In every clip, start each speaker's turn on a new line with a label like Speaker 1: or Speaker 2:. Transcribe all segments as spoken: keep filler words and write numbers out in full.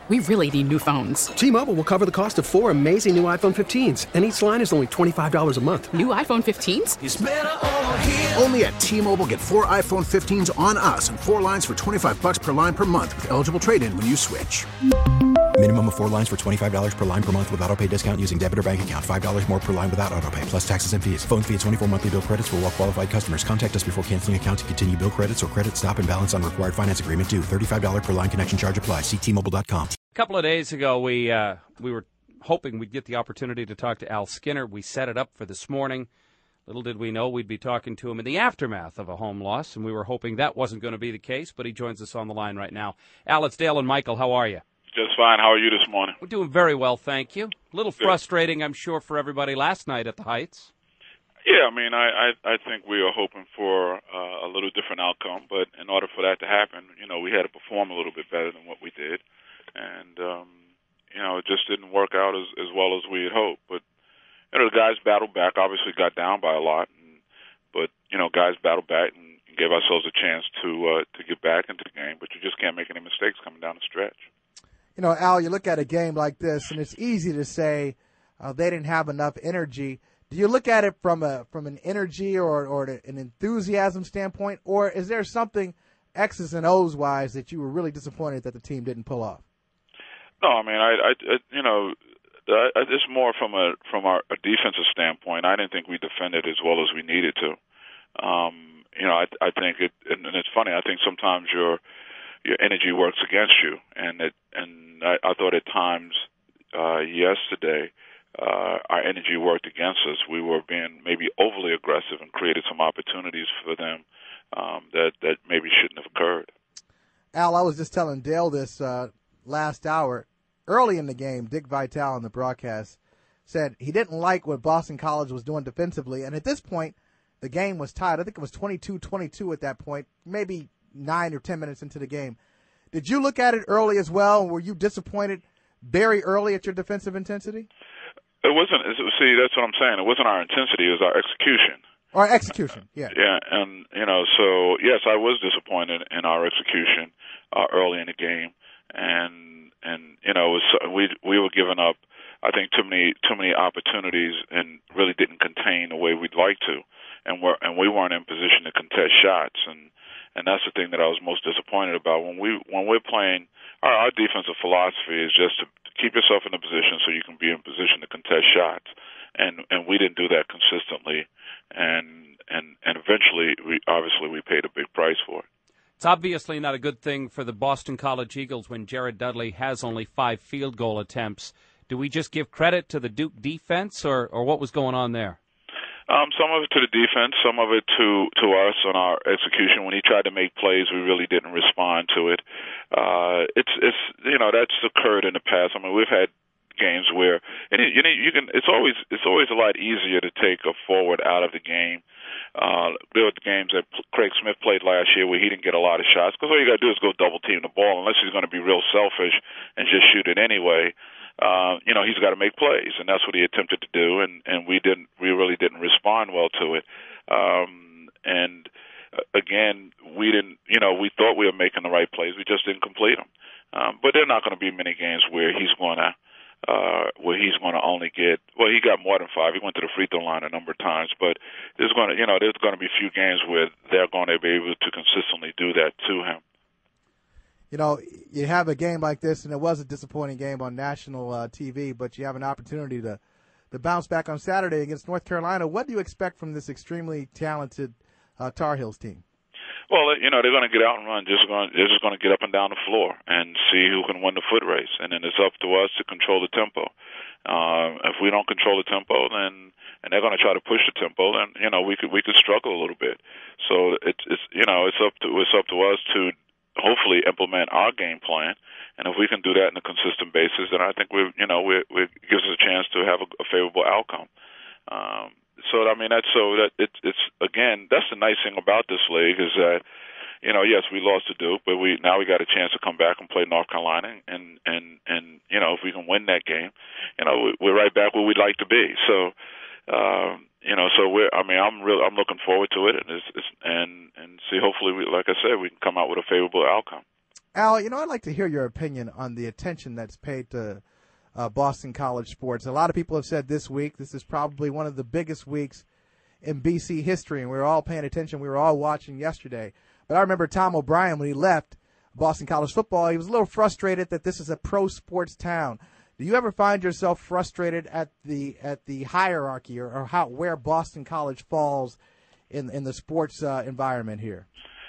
Speaker 1: We really need new phones.
Speaker 2: T-Mobile will cover the cost of four amazing new iPhone fifteens, and each line is only twenty-five dollars a month.
Speaker 1: New iPhone fifteens?
Speaker 3: It's better over here.
Speaker 4: Only at T-Mobile, get four iPhone fifteens on us and four lines for twenty-five dollars per line per month with eligible trade-in when you switch.
Speaker 5: Minimum of four lines for twenty-five dollars per line per month with autopay discount using debit or bank account. five dollars more per line without autopay, plus taxes and fees. Phone fee at twenty-four monthly bill credits for well-qualified customers. Contact us before canceling account to continue bill credits or credit stop and balance on required finance agreement due. thirty-five dollars per line connection charge applies. See T Mobile dot com.
Speaker 6: A couple of days ago, we uh, we were hoping we'd get the opportunity to talk to Al Skinner. We set it up for this morning. Little did we know we'd be talking to him in the aftermath of a home loss, and we were hoping that wasn't going to be the case, but he joins us on the line right now. Al, it's Dale and Michael. How are you?
Speaker 7: Just fine. How are you this morning?
Speaker 6: We're doing very well, thank you. A little
Speaker 7: Good.
Speaker 6: Frustrating, I'm sure, for everybody last night at the Heights.
Speaker 7: Yeah, I mean, I, I, I think we were hoping for uh, a little different outcome, but in order for that to happen, you know, we had to perform a little bit better than what we did. And, um, you know, it just didn't work out as, as well as we had hoped. But, you know, the guys battled back, obviously got down by a lot. And, but, you know, guys battled back and gave ourselves a chance to uh, to get back into the game. But you just can't make any mistakes coming down the stretch.
Speaker 8: You know, Al, you look at a game like this, and it's easy to say uh, they didn't have enough energy. Do you look at it from a from an energy or, or an enthusiasm standpoint, or is there something X's and O's wise that you were really disappointed that the team didn't pull off?
Speaker 7: No, I mean, I, I, I you know, I, it's more from a from our a defensive standpoint. I didn't think we defended as well as we needed to. Um, you know, I, I think it, and it's funny. I think sometimes your your energy works against you, and it, and I, I thought at times uh, yesterday uh, our energy worked against us. We were being maybe overly aggressive and created some opportunities for them um, that that maybe shouldn't have occurred.
Speaker 8: Al, I was just telling Dale this uh, last hour. Early in the game, Dick Vitale on the broadcast said he didn't like what Boston College was doing defensively, and at this point, the game was tied. I think it was twenty-two twenty-two at that point, maybe nine or ten minutes into the game. Did you look at it early as well? Were you disappointed very early at your defensive intensity?
Speaker 7: It wasn't. See, that's what I'm saying. It wasn't our intensity. It was our execution.
Speaker 8: Or execution, yeah.
Speaker 7: Yeah, and, you know, so, yes, I was disappointed in our execution uh, early in the game. And, and you know, it was, we we were giving up, I think, too many too many opportunities and really didn't contain the way we'd like to. And, we're, and we weren't in position to contest shots. And, and that's the thing that I was most disappointed about. When, we, when we're playing, our, our defensive philosophy is just to keep yourself in a position so you can be in position to contest shots. And and we didn't do that consistently, and and and eventually, we obviously we paid a big price for it.
Speaker 6: It's obviously not a good thing for the Boston College Eagles when Jared Dudley has only five field goal attempts. Do we just give credit to the Duke defense, or, or what was going on there?
Speaker 7: Um, some of it to the defense, some of it to to us on our execution. When he tried to make plays, we really didn't respond to it. Uh, it's it's you know that's occurred in the past. I mean, we've had games where and it, you know you can it's always it's always a lot easier to take a forward out of the game. Uh, there were games that Craig Smith played last year where he didn't get a lot of shots because all you got to do is go double team the ball unless he's going to be real selfish and just shoot it anyway. Uh, you know he's got to make plays, and that's what he attempted to do, and, and we didn't we really didn't respond well to it. Um, and uh, again, we didn't you know we thought we were making the right plays, we just didn't complete them. Um, but there are not going to be many games where he's going to. Uh, where he's going to only get, well, he got more than five. He went to the free throw line a number of times, but there's going to, you know, there's going to be a few games where they're going to be able to consistently do that to him.
Speaker 8: You know, you have a game like this, and it was a disappointing game on national uh, T V, but you have an opportunity to, to bounce back on Saturday against North Carolina. What do you expect from this extremely talented uh, Tar Heels team?
Speaker 7: Well, you know, they're going to get out and run. Just going, they're just going to get up and down the floor and see who can win the foot race. And then it's up to us to control the tempo. Uh, if we don't control the tempo, then and they're going to try to push the tempo, then you know we could we could struggle a little bit. So it's it's you know it's up to it's up to us to hopefully implement our game plan. And if we can do that on a consistent basis, then I think we you know we it gives us a chance to have a, a favorable outcome. Um, So I mean that's so that it's it's again that's the nice thing about this league is that you know yes we lost to Duke but we now we got a chance to come back and play North Carolina and and and you know if we can win that game you know we're right back where we'd like to be so um, you know so we're I mean I'm real I'm looking forward to it and it's, it's, and and see hopefully we, like I said we can come out with a favorable outcome.
Speaker 8: Al, you know, I'd like to hear your opinion on the attention that's paid to uh, Boston College sports. A lot of people have said this week, this is probably one of the biggest weeks in B C history, and we were all paying attention. We were all watching yesterday. But I remember Tom O'Brien, when he left Boston College football, he was a little frustrated that this is a pro sports town. Do you ever find yourself frustrated at the at the hierarchy or, or how where Boston College falls in in the sports uh, environment here?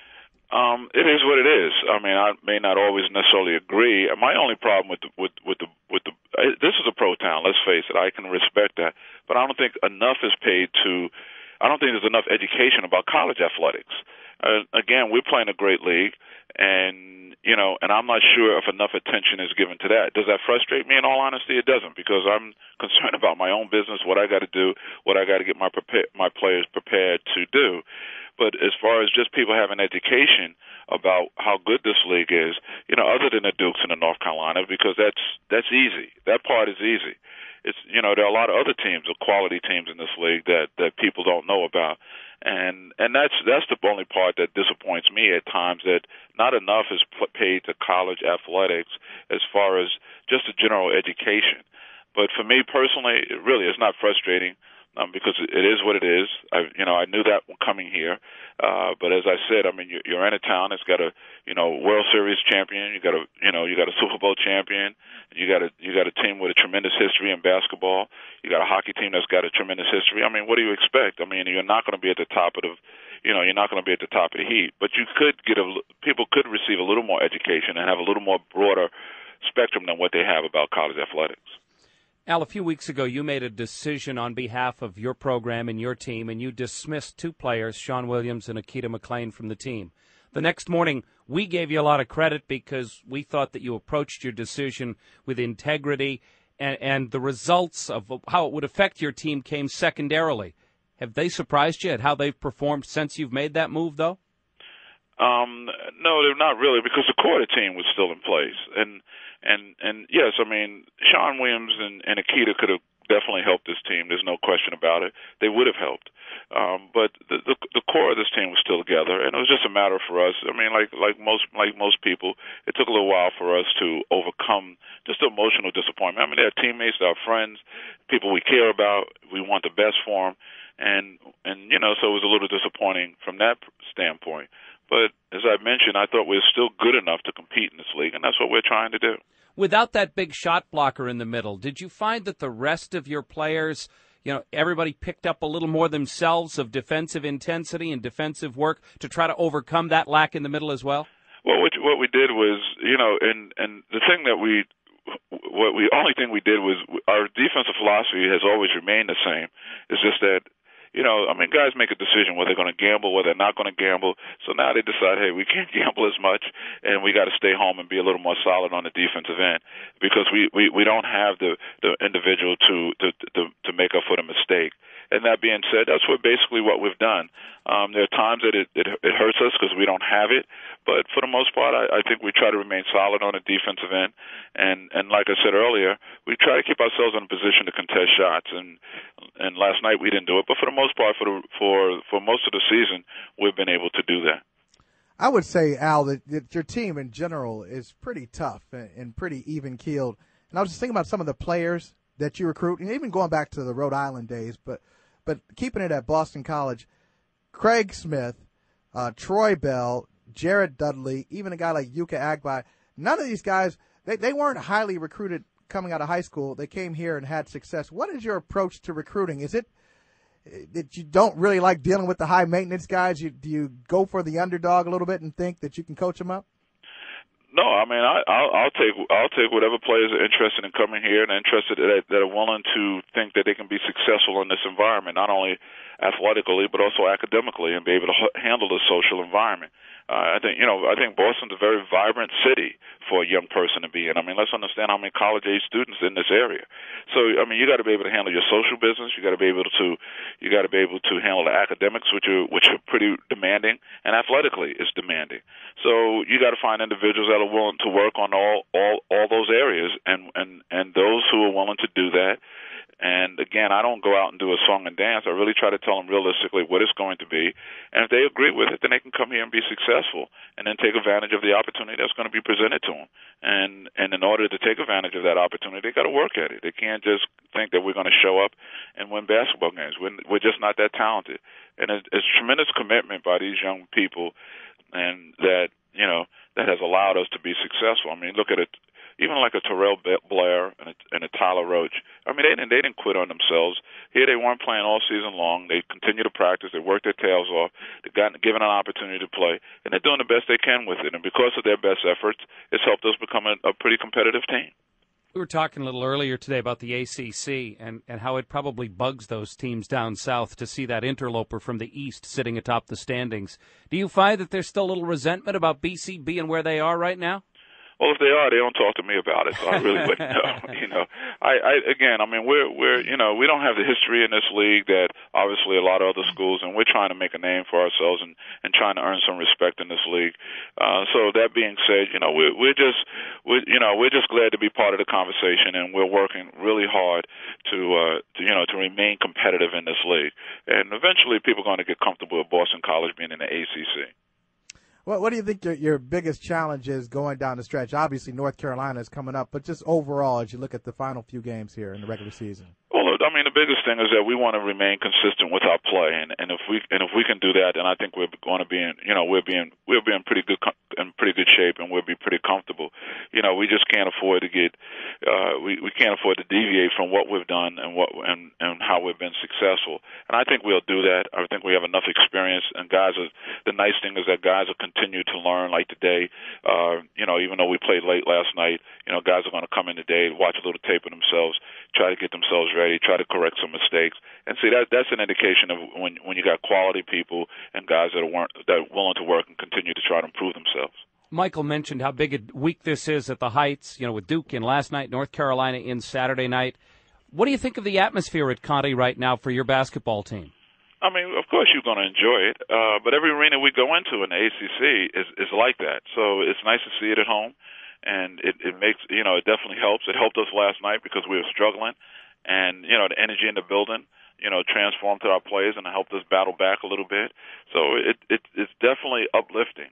Speaker 7: Um, it is what it is. I mean, I may not always necessarily agree. My only problem with the, with with the with the this is a pro town. Let's face it. I can respect that, but I don't think enough is paid to. I don't think there's enough education about college athletics. Uh, again, we're playing a great league, and you know, and I'm not sure if enough attention is given to that. Does that frustrate me? In all honesty, it doesn't, because I'm concerned about my own business, what I got to do, what I got to get my prepare, my players prepared to do. But as far as just people having education about how good this league is, you know, other than the Dukes and the North Carolina, because that's that's easy. That part is easy. It's, you know, there are a lot of other teams, or quality teams in this league that, that people don't know about. And and that's that's the only part that disappoints me at times, that not enough is paid to college athletics as far as just a general education. But for me personally, it really is not frustrating. Um, because it is what it is. I, you know, I knew that coming here. Uh, but as I said, I mean, you're, you're in a town that's got a, you know, World Series champion. You got a, you know, you got a Super Bowl champion. You got a, you got a team with a tremendous history in basketball. You got a hockey team that's got a tremendous history. I mean, what do you expect? I mean, you're not going to be at the top of the, you know, you're not going to be at the top of the heap. But you could get a, people could receive a little more education and have a little more broader spectrum than what they have about college athletics.
Speaker 6: Al, a few weeks ago, you made a decision on behalf of your program and your team, and you dismissed two players, Sean Williams and Akita McClain, from the team. The next morning, we gave you a lot of credit because we thought that you approached your decision with integrity, and, and the results of how it would affect your team came secondarily. Have they surprised you at how they've performed since you've made that move, though?
Speaker 7: Um, no, they're not really, because the core of the team was still in place. And And and yes, I mean, Sean Williams and, and Akita could have definitely helped this team. There's no question about it. They would have helped. Um, but the, the the core of this team was still together, and it was just a matter for us. I mean, like like most like most people, it took a little while for us to overcome just the emotional disappointment. I mean, they're teammates, they're friends, people we care about. We want the best for them, and and you know, so it was a little disappointing from that standpoint. But as I mentioned, I thought we were still good enough to compete in this league, and that's what we're trying to do.
Speaker 6: Without that big shot blocker in the middle, did you find that the rest of your players, you know, everybody picked up a little more themselves of defensive intensity and defensive work to try to overcome that lack in the middle as well?
Speaker 7: Well, what, what we did was, you know, and, and the thing that we, what we, only thing we did was our defensive philosophy has always remained the same. It's just that, you know, I mean, guys make a decision whether they're going to gamble, whether they're not going to gamble. So now they decide, hey, we can't gamble as much, and we got to stay home and be a little more solid on the defensive end, because we, we, we don't have the, the individual to, to to to make up for the mistake. And that being said, that's what basically what we've done. Um, there are times that it, it, it hurts us because we don't have it, but for the most part, I, I think we try to remain solid on the defensive end. And, and like I said earlier, we try to keep ourselves in a position to contest shots. And and last night we didn't do it, but for the most part, for the, for for most of the season, we've been able to do that.
Speaker 8: I would say, Al, that, that your team in general is pretty tough and, and pretty even-keeled. And I was just thinking about some of the players that you recruit, and even going back to the Rhode Island days, but but keeping it at Boston College, Craig Smith, uh, Troy Bell, Jared Dudley, even a guy like Yuka Agbai, none of these guys, they, they weren't highly recruited coming out of high school. They came here and had success. What is your approach to recruiting? Is it that you don't really like dealing with the high-maintenance guys? You, do you go for the underdog a little bit and think that you can coach them up?
Speaker 7: No, I mean, I, I'll, I'll take I'll take whatever players are interested in coming here and interested that, that are willing to think that they can be successful in this environment, not only athletically but also academically, and be able to handle the social environment. Uh, I think, you know, I think Boston's a very vibrant city for a young person to be in. I mean, let's understand how many college-age students in this area. So, I mean, you got to be able to handle your social business. You got to be able to, you got to be able to handle the academics, which are which are pretty demanding, and athletically is demanding. So, you got to find individuals that are willing to work on all all all those areas, and and and those who are willing to do that. And again, again, I don't go out and do a song and dance. I really try to tell them realistically what it's going to be. And if they agree with it, then they can come here and be successful and then take advantage of the opportunity that's going to be presented to them. And, and in order to take advantage of that opportunity, they got to work at it. They can't just think that we're going to show up and win basketball games. We're, we're just not that talented. And it's, it's tremendous commitment by these young people, and that, you know, that has allowed us to be successful. I mean, look at it. Even like a Terrell Blair and a, and a Tyler Roach. I mean, they didn't they didn't quit on themselves. Here they weren't playing all season long. They continue to practice. They work their tails off. They've gotten given an opportunity to play, and they're doing the best they can with it. And because of their best efforts, it's helped us become a, a pretty competitive team.
Speaker 6: We were talking a little earlier today about the A C C and, and how it probably bugs those teams down south to see that interloper from the east sitting atop the standings. Do you find that there's still a little resentment about B C being where they are right now?
Speaker 7: Well, if they are, they don't talk to me about it, so I really wouldn't know. You know, I, I again, I mean, we're we're you know, we don't have the history in this league that obviously a lot of other schools, and we're trying to make a name for ourselves and and trying to earn some respect in this league. Uh, so that being said, you know, we're we're just we you know we're just glad to be part of the conversation, and we're working really hard to uh, to you know to remain competitive in this league. And eventually, people are going to get comfortable with Boston College being in the A C C.
Speaker 8: What, what do you think your, your biggest challenge is going down the stretch? Obviously, North Carolina is coming up, but just overall, as you look at the final few games here in the regular season.
Speaker 7: Well, I mean, the biggest thing is that we want to remain consistent with our play, and, and if we and if we can do that, then I think we're going to be in, you know, we'll be in we'll be in pretty good in pretty good shape, and we'll be pretty comfortable. You know, we just can't afford to get uh, we we can't afford to deviate from what we've done and what and and how we've been successful. And I think we'll do that. I think we have enough experience, and guys are, the nice thing is that guys will continue to learn. Like today, uh, you know, even though we played late last night, you know, guys are going to come in today, watch a little tape of themselves, try to get themselves ready, try to correct some mistakes, and see that that's an indication of when when you got quality people and guys that are weren't, that are willing to work and continue to try to improve themselves.
Speaker 6: Michael mentioned how big a week this is at the Heights. You know, with Duke in last night, North Carolina in Saturday night. What do you think of the atmosphere at Conte right now for your basketball team?
Speaker 7: I mean, of course you're going to enjoy it, uh, but every arena we go into in the A C C is is like that. So it's nice to see it at home, and it, it makes you know it definitely helps. It helped us last night because we were struggling, and you know the energy in the building, you know, transformed to our players and it helped us battle back a little bit. So it, it it's definitely uplifting,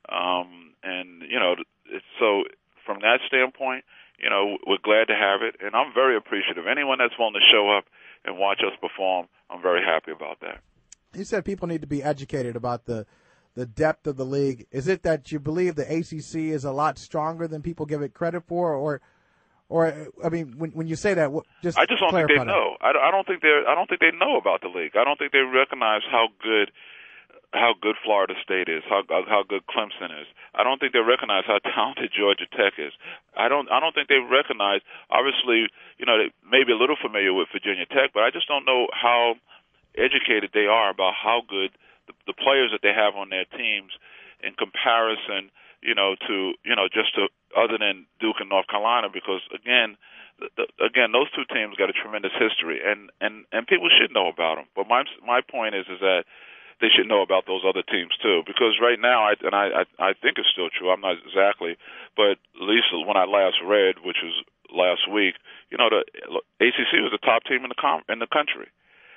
Speaker 7: um, and you know, it's, so from that standpoint, you know, we're glad to have it, and I'm very appreciative. Anyone that's willing to show up and watch us perform, I'm very happy about that.
Speaker 8: You said people need to be educated about the the depth of the league. Is it that you believe the A C C is a lot stronger than people give it credit for, or, or I mean, when when you say that, just
Speaker 7: I just don't think they
Speaker 8: that.
Speaker 7: know. I, I don't think they I don't think they know about the league. I don't think they recognize how good how good Florida State is, how how good Clemson is. I don't think they recognize how talented Georgia Tech is. I don't I don't think they recognize. Obviously, you know, they may be a little familiar with Virginia Tech, but I just don't know how educated they are about how good the, the players that they have on their teams in comparison, you know, to you know just to other than Duke and North Carolina, because again. The, the, again, those two teams got a tremendous history, and, and, and people should know about them. But my my point is is that they should know about those other teams too, because right now, I, and I, I I think it's still true. I'm not exactly, but at least when I last read, which was last week, you know, the A C C was the top team in the com- in the country,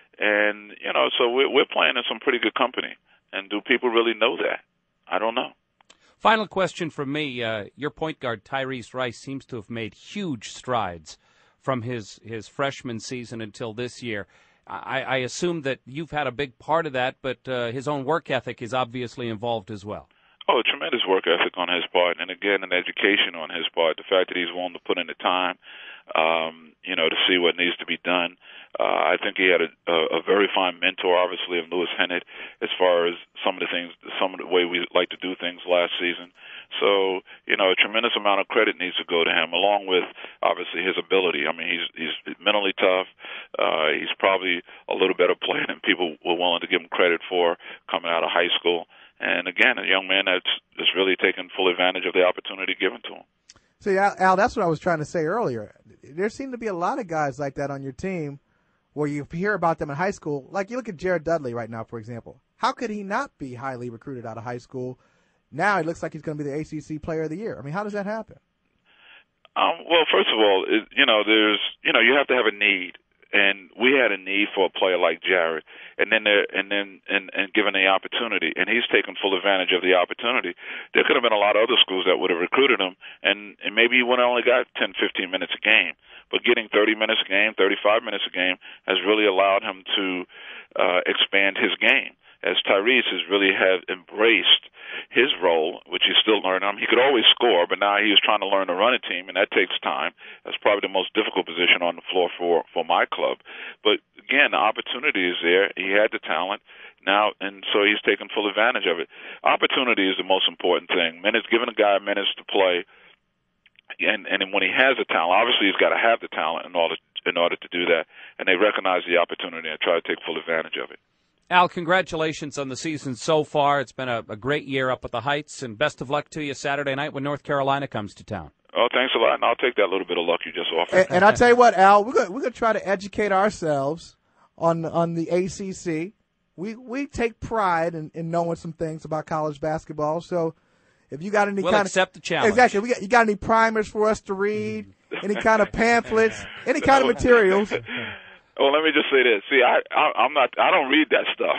Speaker 7: and you know, so we're we're playing in some pretty good company. And do people really know that? I don't know.
Speaker 6: Final question from me. Uh, your point guard, Tyrese Rice, seems to have made huge strides from his, his freshman season until this year. I, I assume that you've had a big part of that, but uh, his own work ethic is obviously involved as well.
Speaker 7: Oh, tremendous work ethic on his part, and again, an education on his part. The fact that he's willing to put in the time, um, you know, to see what needs to be done. Uh, I think he had a, a, a very fine mentor, obviously, in Lewis Hennett, as far as some of the things, some of the way we like to do things last season. So, you know, a tremendous amount of credit needs to go to him, along with obviously his ability. I mean, he's he's mentally tough. Uh, he's probably a little better player than people were willing to give him credit for coming out of high school. And again, a young man that's just really taken full advantage of the opportunity given to him.
Speaker 8: See, Al, Al, that's what I was trying to say earlier. There seem to be a lot of guys like that on your team where you hear about them in high school. Like you look at Jared Dudley right now, for example. How could he not be highly recruited out of high school? Now it looks like he's going to be the A C C Player of the Year. I mean, how does that happen?
Speaker 7: Um, well, first of all, it, you know, there's, you know, you have to have a need. and we had a need for a player like Jared, and then there, and then and, and given the opportunity, and he's taken full advantage of the opportunity. There could have been a lot of other schools that would have recruited him, and, and maybe he would have only got ten, fifteen minutes a game. But getting thirty minutes a game, thirty-five minutes a game has really allowed him to uh, expand his game, as Tyrese has really have embraced his role, which he's still learning. I mean, he could always score, but now he's trying to learn to run a team, and that takes time. That's probably the most difficult position on the floor for, for my club. But, again, the opportunity is there. He had the talent now, and so he's taken full advantage of it. Opportunity is the most important thing. Minutes, giving a guy minutes to play, and, and when he has the talent, obviously he's got to have the talent in order, in order to do that, and they recognize the opportunity and try to take full advantage of it.
Speaker 6: Al, congratulations on the season so far. It's been a, a great year up at the Heights, and best of luck to you Saturday night when North Carolina comes to town.
Speaker 7: Oh, thanks a lot, and I'll take that little bit of luck you just offered.
Speaker 8: And, and I'll tell you what, Al, we're going we're going to try to educate ourselves on on the A C C. We we take pride in, in knowing some things about college basketball. So if you got any
Speaker 6: we'll
Speaker 8: kind
Speaker 6: accept
Speaker 8: of
Speaker 6: the challenge.
Speaker 8: Exactly, we got you got any primers for us to read, any kind of pamphlets, any kind of materials.
Speaker 7: Well, let me just say this. See, I, I I'm not. I don't read that stuff.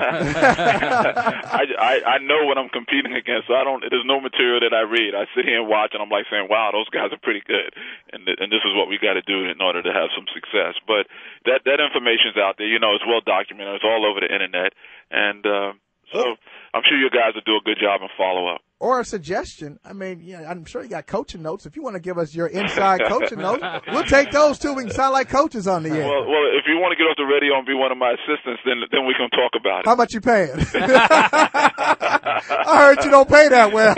Speaker 7: I, I I know what I'm competing against. So I don't. There's no material that I read. I sit here and watch, and I'm like saying, "Wow, those guys are pretty good," and th- and this is what we got to do in order to have some success. But that that information's out there. You know, it's well documented. It's all over the internet, and uh, so I'm sure you guys will do a good job and follow up.
Speaker 8: Or a suggestion. I mean, yeah, I'm sure you got coaching notes. If you want to give us your inside coaching notes, we'll take those too. We can sound like coaches on the air.
Speaker 7: Well, well, if you want to get off the radio and be one of my assistants, then then we can talk about it.
Speaker 8: How much you paying? I heard you don't pay that well.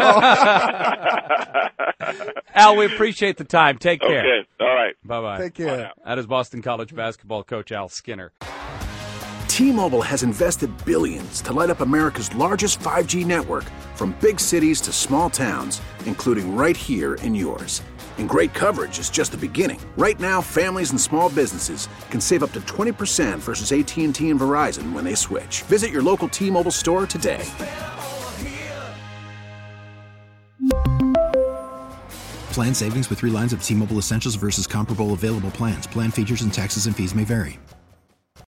Speaker 6: Al, we appreciate the time. Take care.
Speaker 7: Okay. All right.
Speaker 6: Bye-bye.
Speaker 8: Take care.
Speaker 6: That is Boston College basketball coach Al Skinner.
Speaker 4: T-Mobile has invested billions to light up America's largest five G network, from big cities to small towns, including right here in yours. And great coverage is just the beginning. Right now, families and small businesses can save up to twenty percent versus A T and T and Verizon when they switch. Visit your local T-Mobile store today.
Speaker 5: Plan savings with three lines of T-Mobile Essentials versus comparable available plans. Plan features and taxes and fees may vary.